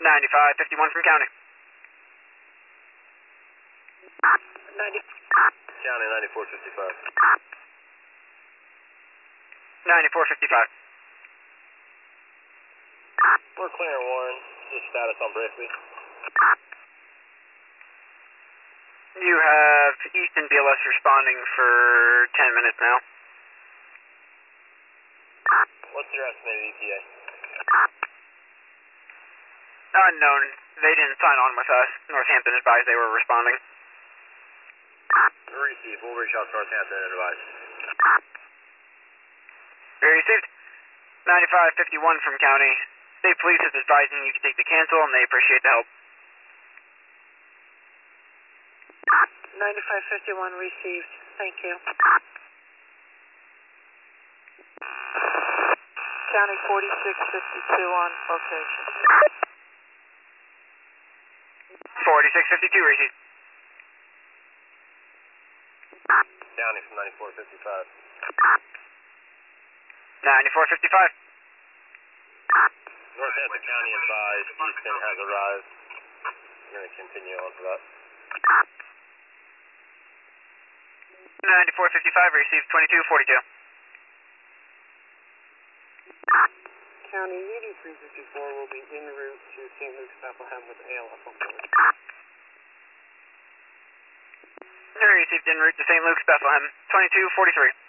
9551 from county. 90. County 9455. 9455. We're clearing Warren. Just status on Brickley. You have Easton BLS responding for 10 minutes now. What's your estimated ETA? Unknown. They didn't sign on with us. Northampton advised they were responding. Receive. We'll reach out to Northampton and advise. Very received. 9551 from county. State police is advising you can take the cancel and they appreciate the help. 9551 received. Thank you. County 4652 on location. 4652 received. County from 9455. 9455. Northampton County advised Easton has arrived. We're going to continue on for that. 9455 received 2242. County 8354 will be en route to St. Luke's, Bethlehem with ALF on board. Received en route to St. Luke's, Bethlehem 2243.